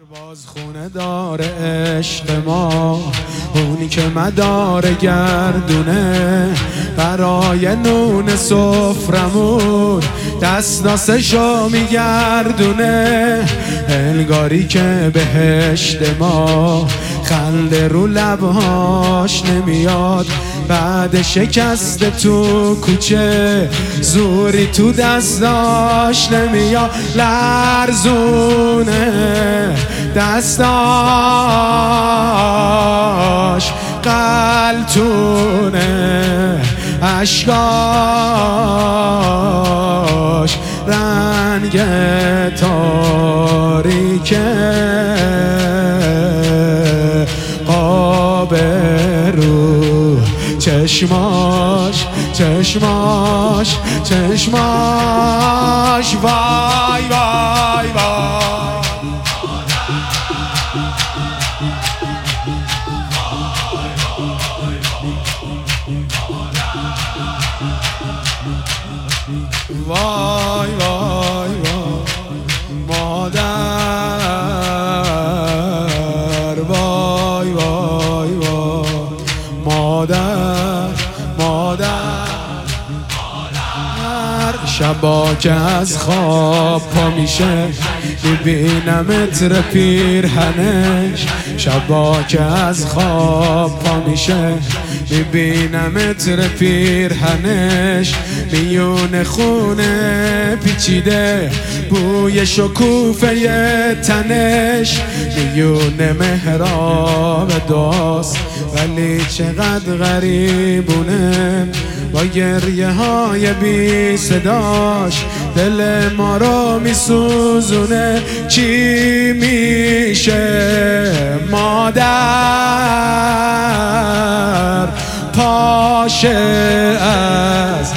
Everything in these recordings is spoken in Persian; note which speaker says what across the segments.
Speaker 1: باز خونه داره عشق ما، اونی که مدار گردونه برای نون سفرمون دست ناسشو میگردونه. انگاری که بهشت ما خنده رو لبهاش نمیاد، بعد شکست تو کوچه زوری تو دستاش نمیاد. لرزونه دستاش، قلتونه اشکاش، رنگ تاریکه آب رو چشماش چشماش چشماش. وای وای وای وای وای مادر، وای وای وای مادر مادر. شبا که از خواب پا میشه میبینمت ره پیرهنش، شبا که از خواب پا میشه میبینمت ره پیرهنش. میون خونه پیچیده بوی شکوفه تنش، میون محراب دعاست ولی چقدر غریبونه. با گریه های بی صداش دل ما رو میسوزونه. چی میشه مادر پاشه از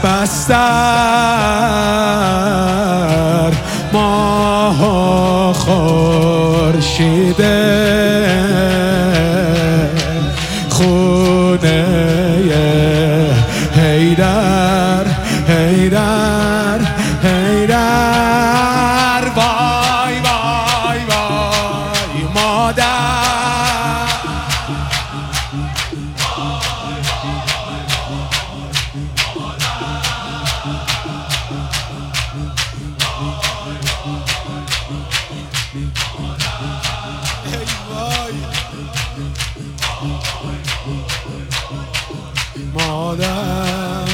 Speaker 1: بستر، ماه و خورشیده خونه حیدر حیدر حیدر. وای وای وای مادر، مادر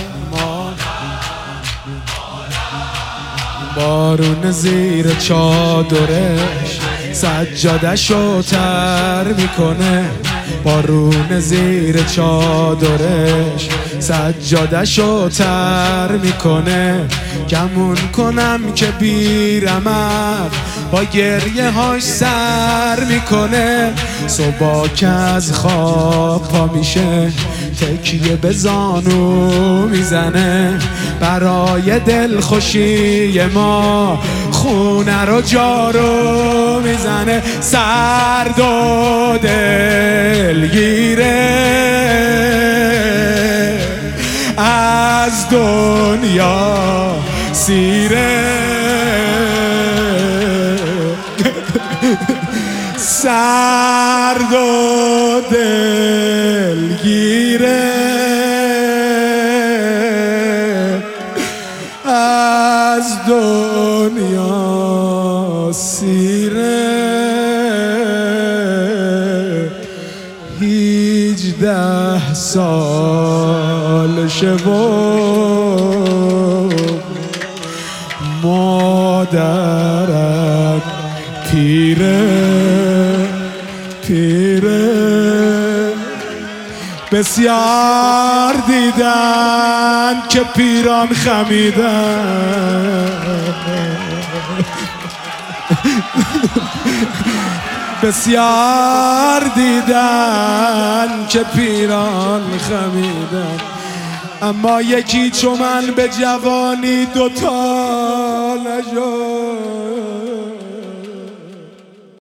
Speaker 1: بارون زیر چادرش سجاده‌شو تر میکنه، بارون زیر چادرش سجاده‌شو تر میکنه. گمون کنم که بیرمد با گریه هاش سر میکنه. صبح که از خواب پا میشه تکیه به زانو میزنه، برای دلخوشی ما خونه رو جارو میزنه. سرد و دلگیره از دنیا سیره، سرد و دلگیره از دنیا سیره. 18 سالشه و مادرم پیره پیره. بسیار دیدن که پیران خمیدن، بسیار دیدن که پیران خمیدن، اما یکی چو من به جوانی دوتا نشد.